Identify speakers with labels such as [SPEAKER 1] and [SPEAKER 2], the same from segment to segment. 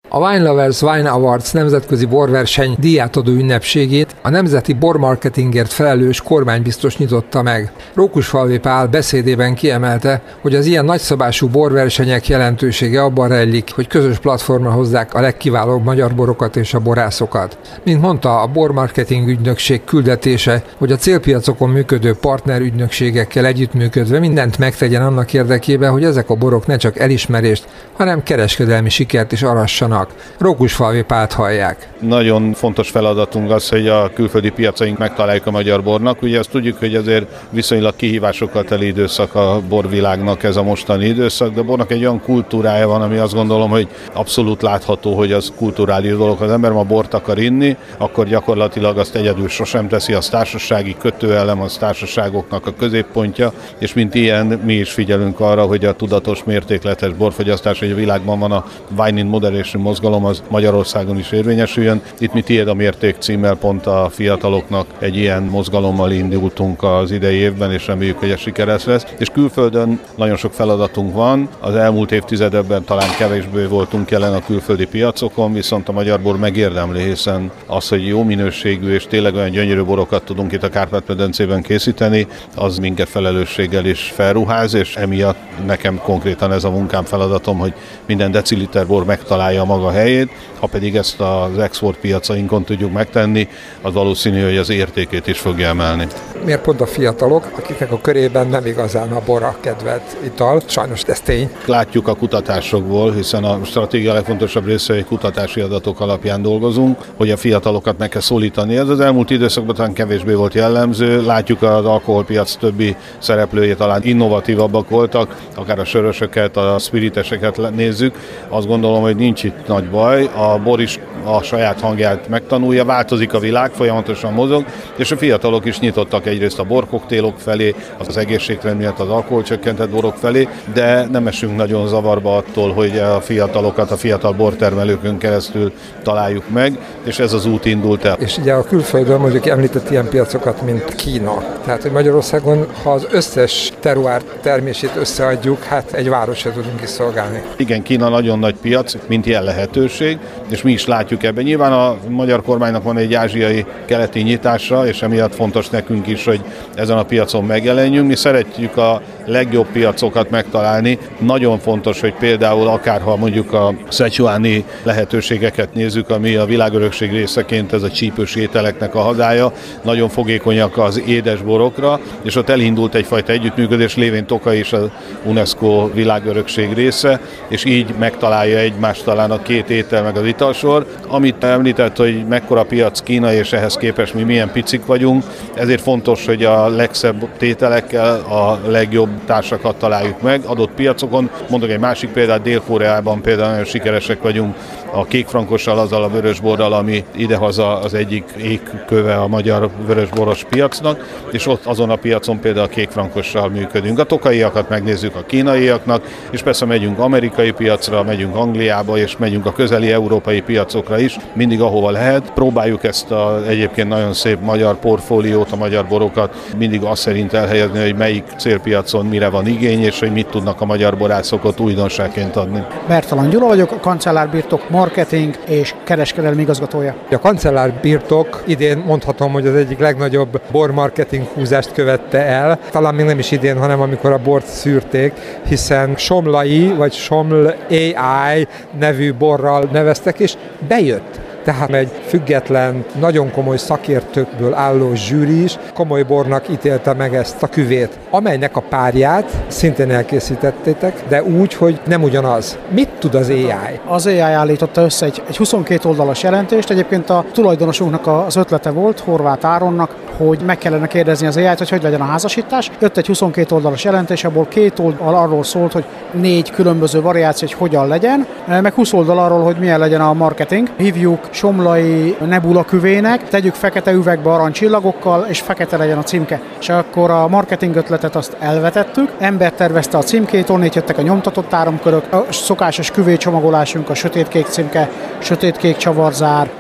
[SPEAKER 1] A Wine Lovers Wine Awards nemzetközi borverseny díjátadó ünnepségét a nemzeti bormarketingért felelős kormánybiztos nyitotta meg. Rókusfalvi Pál beszédében kiemelte, hogy az ilyen nagyszabású borversenyek jelentősége abban rejlik, hogy közös platformra hozzák a legkiválóbb magyar borokat és a borászokat. Mint mondta, a bormarketing ügynökség küldetése, hogy a célpiacokon működő partnerügynökségekkel együttműködve mindent megtegyen annak érdekében, hogy ezek a borok ne csak elismerést, hanem kereskedelmi sikert is arassanak. Rókusfalvi Pált hallják.
[SPEAKER 2] Nagyon fontos feladatunk az, hogy a külföldi piacaink megtaláljuk a magyar bornak. Ugye azt tudjuk, hogy azért viszonylag kihívásokkal teli időszak a borvilágnak ez a mostani időszak, de a bornak egy olyan kultúrája van, ami azt gondolom, hogy abszolút látható, hogy az kulturális dolog. Ha az ember ma bort akar inni, akkor gyakorlatilag azt egyedül sosem teszi, az társasági kötőelem, az társaságoknak a középpontja, és mint ilyen mi is figyelünk arra, hogy a tudatos mértékletes borfogyasztás, hogy a világban van a Wine in Moderation mozgalom, az Magyarországon is érvényesüljön. Itt mi Tiéd a mérték címmel pont a fiataloknak egy ilyen mozgalommal indultunk az idei évben, és reméljük, hogy ez sikeres lesz. És külföldön nagyon sok feladatunk van. Az elmúlt évtizedekben talán kevésbé voltunk jelen a külföldi piacokon, viszont a magyar bor megérdemli, hiszen az, hogy jó minőségű és tényleg olyan gyönyörű borokat tudunk itt a Kárpát-medencében készíteni, az minket felelősséggel is felruház, és emiatt nekem konkrétan ez a munkám, feladatom, hogy minden deciliter bor megtalálja a maga helyét, ha pedig ezt az export piacainkon tudjuk megtenni, az valószínű, hogy az értékét is fogja emelni.
[SPEAKER 1] Miért pont a fiatalok, akiknek a körében nem igazán a bor a kedvelt ital? Sajnos ez tény.
[SPEAKER 2] Látjuk a kutatásokból, hiszen a stratégia legfontosabb része, hogy kutatási adatok alapján dolgozunk, hogy a fiatalokat meg kell szólítani. Ez az elmúlt időszakban talán kevésbé volt jellemző. Látjuk az alkoholpiac többi szereplőjét, talán innovatívabbak voltak, akár a sörösöket, a spiriteseket nézzük. Azt gondolom, hogy nincs itt nagy baj. A bor is a saját hangját megtanulja, változik a világ, folyamatosan mozog, és a fiatalok is nyitottak egyrészt a borkoktélok felé, az egészségtrend miatt az alkoholcsökkentett borok felé, de nem esünk nagyon zavarba attól, hogy a fiatalokat a fiatal bortermelőkön keresztül találjuk meg, és ez az út indult el.
[SPEAKER 1] És ugye a külföldön mondjuk említett ilyen piacokat, mint Kína. Tehát, hogy Magyarországon, ha az összes terroir termését összeadjuk, hát egy városra tudunk is szolgálni.
[SPEAKER 2] Igen, Kína nagyon nagy piac, mint ilyen lehetőség, és mi is látjuk ebben. Nyilván a magyar kormánynak van egy ázsiai keleti nyitása, és emiatt fontos nekünk is, hogy ezen a piacon megjelenjünk. Mi szeretjük a legjobb piacokat megtalálni. Nagyon fontos, hogy például akárha mondjuk a szecsuáni lehetőségeket nézzük, ami a világörökség részeként ez a csípős ételeknek a hazája, nagyon fogékonyak az édesborokra, és ott elindult egyfajta együttműködés, lévén Tokaj is az UNESCO világörökség része, és így megtalálja egymást talán a két étel meg az italsor. Amit említett, hogy mekkora piac Kína, és ehhez képest mi milyen picik vagyunk, ezért fontos, hogy a legszebb tételekkel a legjobb társakat találjuk meg adott piacokon. Mondok egy másik példát, Dél-Koreában például nagyon sikeresek vagyunk a kékfrankossal, azzal a vörösborral, ami idehaza az egyik égköve a magyar vörösboros piacnak, és ott azon a piacon például a kékfrankossal működünk. A tokaiakat megnézzük a kínaiaknak, és persze megyünk amerikai piacra, megyünk Angliába, és megyünk a közeli európai piacokra is, mindig ahova lehet. Próbáljuk ezt az egyébként nagyon szép magyar portfóliót, a magyar borokat mindig azt szerint elhelyezni, hogy melyik célpiacon mire van igény, és hogy mit tudnak a magyar borászok ott újdonságként adni.
[SPEAKER 3] Bertalan Gyula vagyok, a Kancellárbirtok marketing és kereskedelmi igazgatója.
[SPEAKER 1] A Kancellárbirtok idén mondhatom, hogy az egyik legnagyobb bormarketing húzást követte el. Talán még nem is idén, hanem amikor a bort szűrték, hiszen Somlai vagy Soml AI nevű borral neveztek, és bejött. Tehát egy független, nagyon komoly szakértőkből álló zsűri is komoly bornak ítélte meg ezt a küvét, amelynek a párját szintén elkészítettétek, de úgy, hogy nem ugyanaz. Mit tud az AI?
[SPEAKER 3] Az AI állította össze egy 22 oldalas jelentést. Egyébként a tulajdonosunknak az ötlete volt, Horváth Áronnak, hogy meg kellene kérdezni az AI-t, hogy legyen a házasítás. Jött egy 22 oldalas jelentés, abból 2 oldal arról szólt, hogy 4 különböző variáció, hogy hogyan legyen, meg 20 oldal arról, hogy milyen legyen a marketing. Hívjuk Somlai Nebula küvének, tegyük fekete üvegbe aranycsillagokkal, és fekete legyen a címke. És akkor a marketing ötletet azt elvetettük, ember tervezte a címkét, onnét jöttek a nyomtatott áramkörök, a szokásos küvécsomagolásunk, a sötétkék címke, sötétkék csavarzár,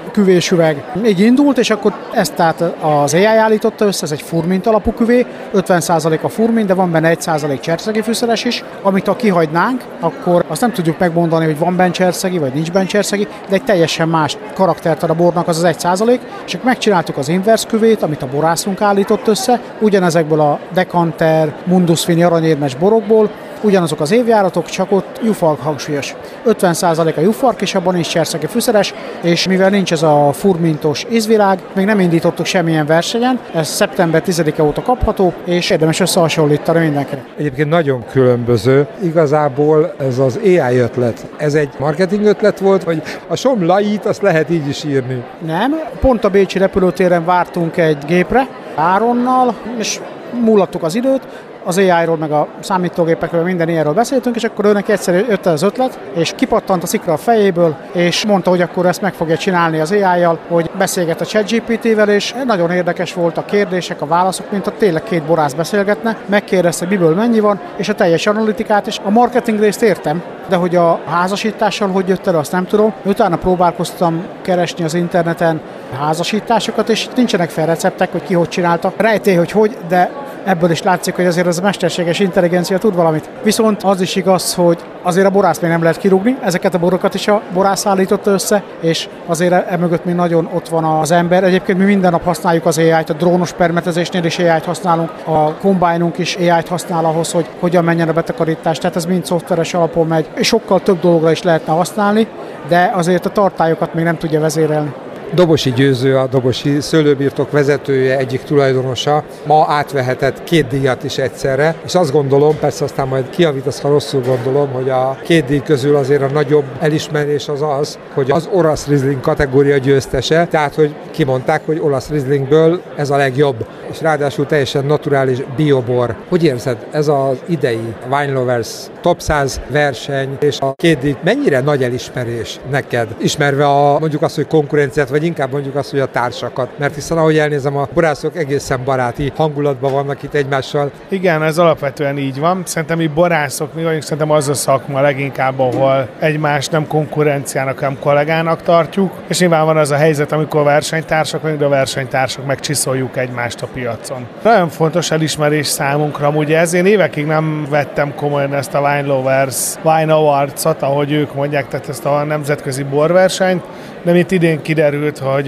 [SPEAKER 3] küvésüveg. Így indult, és akkor ezt tehát az AI állította össze, ez egy furmint alapú küvé, 50% a furmint, de van benne 1% cserszegi fűszeres is, amit ha kihagynánk, akkor azt nem tudjuk megmondani, hogy van benne cserszegi, vagy nincs benne cserszegi, de egy teljesen más karaktert ad a bornak az 1%, és akkor megcsináltuk az inverse küvét, amit a borászunk állított össze, ugyanezekből a Decanter, Mundus Vini aranyérmes borokból, ugyanazok az évjáratok, csak ott jufark hangsúlyos. 50% a jufark, és abban nincs cserszegi fűszeres, és mivel nincs ez a furmintos ízvilág, még nem indítottuk semmilyen versenyen, ez szeptember 10-e óta kapható, és érdemes összehasonlítani mindenkinek.
[SPEAKER 1] Egyébként nagyon különböző. Igazából ez az AI ötlet, ez egy marketing ötlet volt, vagy a som lait, azt lehet így is írni?
[SPEAKER 3] Nem, pont a bécsi repülőtéren vártunk egy gépre, Áronnal, és múlattuk az időt, az AI-ról, meg a számítógépekről, minden ilyenről beszéltünk, és akkor őnek egyszerűen jött az ötlet, és kipattant a szikra a fejéből, és mondta, hogy akkor ezt meg fogja csinálni az AI-jal, hogy beszélget a ChatGPT-vel, és nagyon érdekes volt a kérdések, a válaszok, mint a tényleg két borász beszélgetne, megkérdezte, miből mennyi van, és a teljes analitikát, és a marketing részt értem, de hogy a házasítással hogy jött el, azt nem tudom. Utána próbálkoztam keresni az interneten házasításokat, és nincsenek fel receptek, hogy ki hogy csinálta. Rejtély, hogy, de ebből is látszik, hogy azért ez a mesterséges intelligencia tud valamit. Viszont az is igaz, hogy azért a borász még nem lehet kirúgni, ezeket a borokat is a borász állította össze, és azért emögött még nagyon ott van az ember. Egyébként mi minden nap használjuk az AI-t, a drónos permetezésnél is AI-t használunk, a kombájnunk is AI-t használ ahhoz, hogy hogyan menjen a betakarítás, tehát ez mind szoftveres alapon megy, és sokkal több dologra is lehetne használni, de azért a tartályokat még nem tudja vezérelni.
[SPEAKER 1] Dobosi Győző, a Dobosi szőlőbirtok vezetője, egyik tulajdonosa, ma átvehetett 2 díjat is egyszerre, és azt gondolom, persze aztán majd kijavítasz, ha rosszul gondolom, hogy a 2 díj közül azért a nagyobb elismerés az, hogy az olasz Riesling kategória győztese, tehát hogy kimondták, hogy olasz Rieslingből ez a legjobb, és ráadásul teljesen naturális biobor. Hogy érzed, ez az idei Wine Lovers Top 100 verseny, és a 2 díj mennyire nagy elismerés neked, ismerve mondjuk azt, hogy konkurenciát, vagy inkább mondjuk azt, hogy a társakat. Mert hiszen ahogy elnézem, a borászok egészen baráti hangulatban vannak itt egymással.
[SPEAKER 4] Igen, ez alapvetően így van. Szerintem mi borászok, mi vagyunk, szerintem az a szakma leginkább, ahol egymást nem konkurenciának, hanem kollégának tartjuk. És nyilván van az a helyzet, amikor versenytársak vagyunk, de a versenytársak megcsiszoljuk egymást a piacon. Nagyon fontos elismerés számunkra, ugye ezért évekig nem vettem komolyan ezt a Wine Lovers Wine Awards-ot, ahogy ők mondják, tehát ezt a nemzetközi borversenyt, de mint idén kiderült, hogy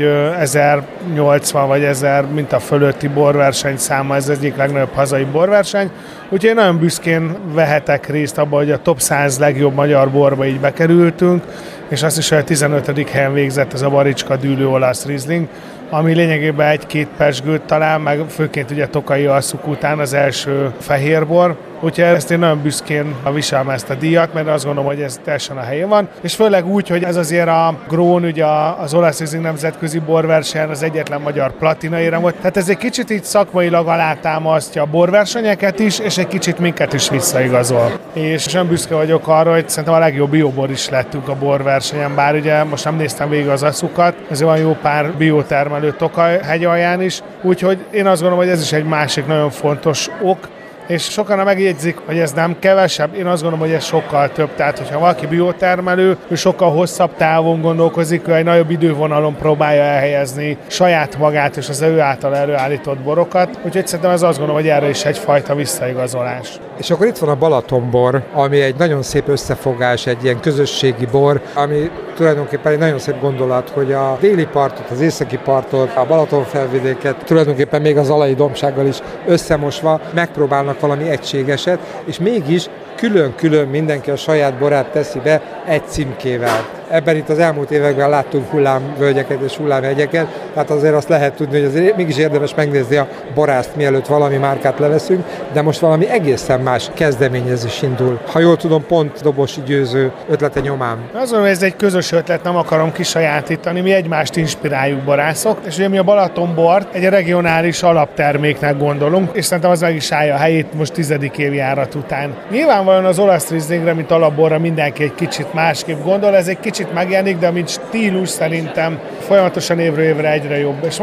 [SPEAKER 4] 1080 vagy 1000 minta fölötti borverseny száma, ez egyik legnagyobb hazai borverseny, úgyhogy én nagyon büszkén vehetek részt abban, hogy a top 100 legjobb magyar borba így bekerültünk, és azt is, hogy a 15. helyen végzett ez a Baricska dűlő olasz Riesling, ami lényegében 1-2 pezsgőt talán, meg főként ugye Tokai alszuk után az első fehérbor. Úgyhogy ezt én nagyon büszkén viselem ezt a díjat, mert azt gondolom, hogy ez teljesen a helyén van. És főleg úgy, hogy ez azért a Grón, ugye az olasz Riesling nemzetközi borversenyen az egyetlen magyar platinaérem volt. Tehát ez egy kicsit így szakmailag alátámasztja a borversenyeket is, és egy kicsit minket is visszaigazol. És nagyon büszke vagyok arra, hogy szerintem a legjobb biobor is lettünk a borversenyen, bár ugye most nem néztem végig az asszukat, ezért van jó pár biotermelő Tokaj hegyalján is. Úgyhogy én azt gondolom, hogy ez is egy másik nagyon fontos ok, és sokan megjegyzik, hogy ez nem kevesebb, én azt gondolom, hogy ez sokkal több. Tehát, hogyha valaki biotermelő, ő sokkal hosszabb távon gondolkozik, ő egy nagyobb idővonalon próbálja elhelyezni saját magát és az ő által előállított borokat. Úgyhogy szerintem ez azt gondolom, hogy erre is egyfajta visszaigazolás.
[SPEAKER 1] És akkor itt van a Balatonbor, ami egy nagyon szép összefogás, egy ilyen közösségi bor, ami tulajdonképpen egy nagyon szép gondolat, hogy a déli partot, az északi partot, a Balaton felvidéket, tulajdonképpen még az Alai dombsággal is összemosva megpróbálnak valami egységeset, és mégis külön-külön mindenki a saját borát teszi be egy címkével. Ebben itt az elmúlt években láttunk hullámvölgyeket és hullámhegyeket, tehát azért azt lehet tudni, hogy azért mégis érdemes megnézni a borászt, mielőtt valami márkát leveszünk, de most valami egészen más kezdeményezés indul. Ha jól tudom, pont Dobosi Győző ötlete nyomán.
[SPEAKER 4] Azon, hogy ez egy közös ötlet, nem akarom kisajátítani, mi egymást inspiráljuk borászok, és ugye mi a Balatonbort egy regionális alapterméknek gondolunk, és szerintem az meg is állja a helyét most 10. évjárat után. Nyilvánvalóan az olasz Rieslingre, mint alapborra mindenki egy kicsit másképp gondol, ez egy kicsit megjelenik, de mint stílus szerintem folyamatosan évről évre egyre jobb. És most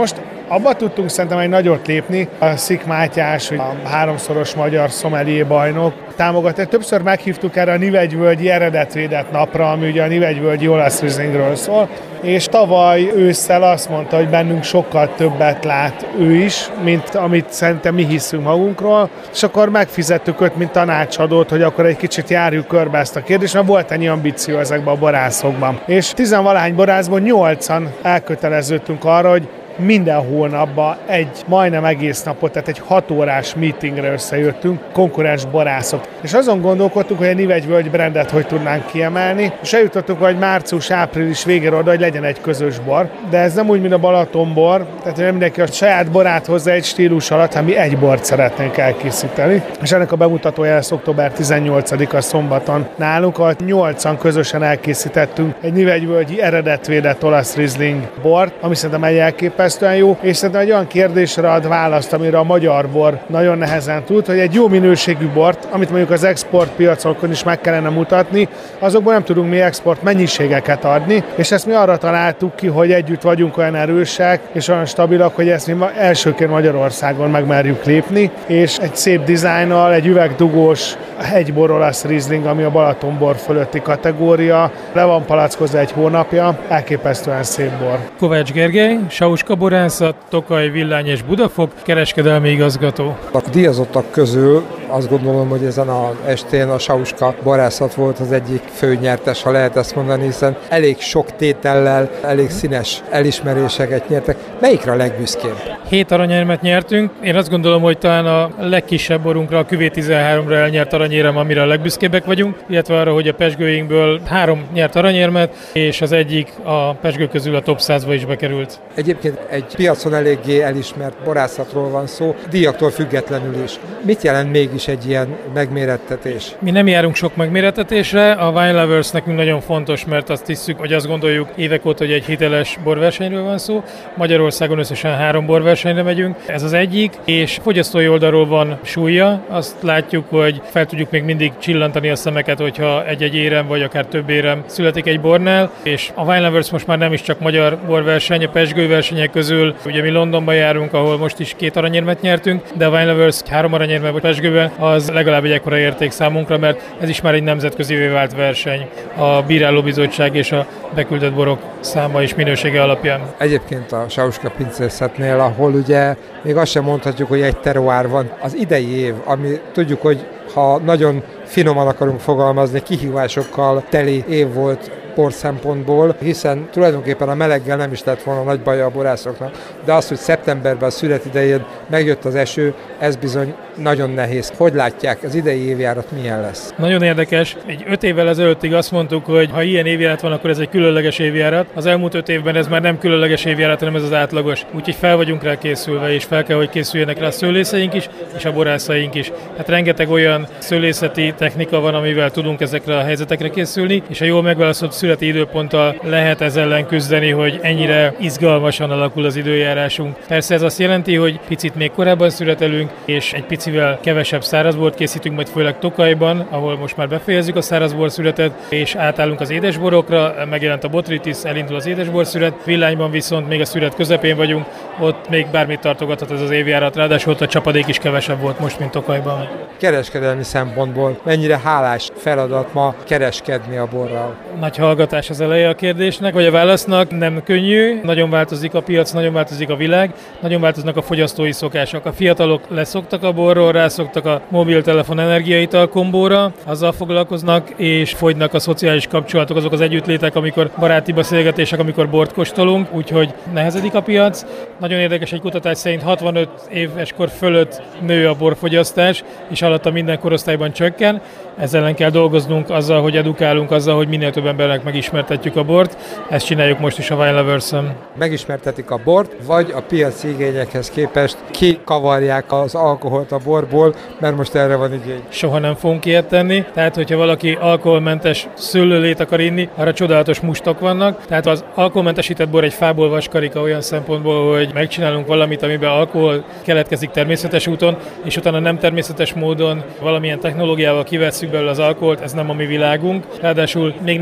[SPEAKER 4] Abba tudtunk szerintem egy nagyot lépni. A Szik Mátyás, a 3-szoros magyar szomelié bajnok támogatja. Többször meghívtuk erre a Nivegyvölgyi eredetvédett napra, ami ugye a Nivegyvölgyi olasz Rieslingről szól, és tavaly ősszel azt mondta, hogy bennünk sokkal többet lát ő is, mint amit szerintem mi hiszünk magunkról, és akkor megfizettük őt, mint tanácsadót, hogy akkor egy kicsit járjuk körbe ezt a kérdést, mert volt ennyi ambíció ezekben a borászokban. És 10-valahány borászból 8-an elköteleződtünk arra, hogy minden hónapban majdnem egész napot, tehát egy 6 órás meetingre összejöttünk, konkurens borászok. És azon gondolkodtunk, hogy a Nivegyvölgy brandet hogy tudnánk kiemelni, és eljutottunk, hogy március-április végére oda, hogy legyen egy közös bor. De ez nem úgy, mint a Balatonbor, tehát nem mindenki a saját borát hozzá egy stílus alatt, hanem mi egy bort szeretnénk elkészíteni. És ennek a bemutatója lesz október 18-a szombaton nálunk, ahol 8-an közösen elkészítettünk egy Nivegyvölgyi eredetvédett olasz Riesling bort, ami szerintem egy elképesztően jó, és szerintem egy olyan kérdésre ad választ, amire a magyar bor nagyon nehezen tud, hogy egy jó minőségű bort, amit mondjuk az exportpiacokon is meg kellene mutatni, azokból nem tudunk mi export mennyiségeket adni, és ezt mi arra találtuk ki, hogy együtt vagyunk olyan erősek és olyan stabilak, hogy ezt mi elsőként Magyarországon megmerjük lépni, és egy szép dizájnnal, egy üvegdugós hegybor olasz Riesling, ami a Balatonbor fölötti kategória, le van palackozva egy hónapja, elképesztően szép bor.
[SPEAKER 5] Kovács Gergely, Sauska borászat, Tokaj, Villány és Budafok, kereskedelmi igazgató.
[SPEAKER 1] A díjazottak közül azt gondolom, hogy ezen az estén a Sauska borászat volt az egyik fő nyertes, ha lehet ezt mondani, hiszen elég sok tétellel, elég színes elismeréseket nyertek. Melyikre a legbüszkébb?
[SPEAKER 5] 7 aranyérmet nyertünk. Én azt gondolom, hogy talán a legkisebb borunkra, a Cuvée 13-ra elnyert aranyérem, amire a legbüszkébbek vagyunk, illetve arra, hogy a pezsgőinkből 3 nyert aranyérmet, és az egyik a pezsgő közül a top 100-ba is bekerült.
[SPEAKER 1] Egyébként egy piacon eléggé elismert borászatról van szó, díjaktól függetlenül is. Mit jelent mégis egy ilyen megmérettetés?
[SPEAKER 5] Mi nem járunk sok megmérettetésre, a Wine Lovers nekünk nagyon fontos, mert azt hiszük, hogy azt gondoljuk évek óta, hogy egy hiteles borversenyről van szó. Magyarországon összesen 3 borversenyre megyünk, ez az egyik, és fogyasztói oldalról van súlya. Azt látjuk, hogy fel tudjuk még mindig csillantani a szemeket, hogyha egy-egy érem, vagy akár több érem születik egy bornál, és a Wine Lovers most már nem is csak magyar borverseny, a pezsgő versenyek közül, ugye mi Londonba járunk, ahol most is 2 aranyérmet nyertünk, de a Wine Lovers 3 aranyérmet vagy pezsgőben, az legalább egy ekkora érték számunkra, mert ez is már egy nemzetközivé vált verseny a bírálóbizottság és a beküldött borok száma és minősége alapján.
[SPEAKER 1] Egyébként a Sauska pincészetnél, ahol ugye még azt sem mondhatjuk, hogy egy terroár van. Az idei év, ami tudjuk, hogy ha nagyon finoman akarunk fogalmazni, kihívásokkal teli év volt bor szempontból, hiszen tulajdonképpen a meleggel nem is lett volna nagy baja a borászoknak, de az, hogy szeptemberben a szület idején megjött az eső, ez bizony nagyon nehéz. Hogy látják, az idei évjárat milyen lesz?
[SPEAKER 5] Nagyon érdekes. Egy 5 évvel ezelőttig azt mondtuk, hogy ha ilyen évjárat van, akkor ez egy különleges évjárat. Az elmúlt 5 évben ez már nem különleges évjárat, hanem ez az átlagos. Úgyhogy fel vagyunk rá készülve, és fel kell, hogy készüljenek rá a szőlészeink is, és a borászaink is. Hát rengeteg olyan szőlészeti technika van, amivel tudunk ezekre a helyzetekre készülni, és a jól megválaszolt születi időponttal lehet ezzel ellen küzdeni, hogy ennyire izgalmasan alakul az időjárásunk. Persze ez azt jelenti, hogy picit még korábban születelünk, és egy picivel kevesebb szárazbort készítünk, majd főleg Tokajban, ahol most már befejezzük a szárazbor születet, és átállunk az édesborokra, megjelent a Botrytis, elindul az édesbor szület. Villányban viszont még a szület közepén vagyunk, ott még bármit tartogathat ez az évjárat, ráadásul ott a csapadék is kevesebb volt most, mint Tokajban.
[SPEAKER 1] Kereskedelmi szempontból mennyire hálás feladat ma kereskedni a borral?
[SPEAKER 5] Nagy hallgatás az eleje a kérdésnek, vagy a válasznak, nem könnyű, nagyon változik a piac, nagyon változik a világ, nagyon változnak a fogyasztói szokások. A fiatalok leszoktak a borról, rászoktak a mobiltelefon energiaital kombóra, azzal foglalkoznak, és fogynak a szociális kapcsolatok, azok az együttlétek, amikor baráti beszélgetések, amikor bort kóstolunk, úgyhogy nehezedik a piac. Nagyon érdekes, egy kutatás szerint 65 éves kor fölött nő a borfogyasztás, és alatta minden korosztályban csökken. Ezzel ellen kell dolgoznunk azzal, hogy edukálunk, azzal, hogy minél több embernek megismertetjük a bort. Ezt csináljuk most is a Wine Lovers-en.
[SPEAKER 1] Megismertetik a bort, vagy a piaci igényekhez képest kikavarják az alkoholt a borból, mert most erre van igény.
[SPEAKER 5] Soha nem fogunk ilyet tenni, tehát hogyha valaki alkoholmentes szőlőlét akar inni, arra csodálatos mustok vannak. Tehát az alkoholmentesített bor egy fából vaskarika olyan szempontból, hogy megcsinálunk valamit, amiben alkohol keletkezik természetes úton, és utána nem természetes módon valamilyen technológiával kivesszük belőle az alkoholt, ez nem a mi világunk. Ráadásul még nem kóstoltuk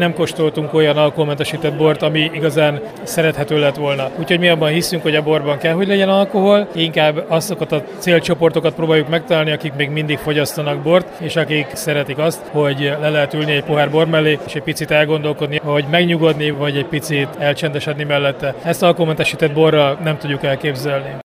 [SPEAKER 5] javasoltunk olyan alkoholmentesített bort, ami igazán szerethető lett volna. Úgyhogy mi abban hiszünk, hogy a borban kell, hogy legyen alkohol, inkább azokat a célcsoportokat próbáljuk megtalálni, akik még mindig fogyasztanak bort, és akik szeretik azt, hogy le lehet ülni egy pohár bor mellé, és egy picit elgondolkodni, hogy megnyugodni, vagy egy picit elcsendesedni mellette. Ezt alkoholmentesített borral nem tudjuk elképzelni.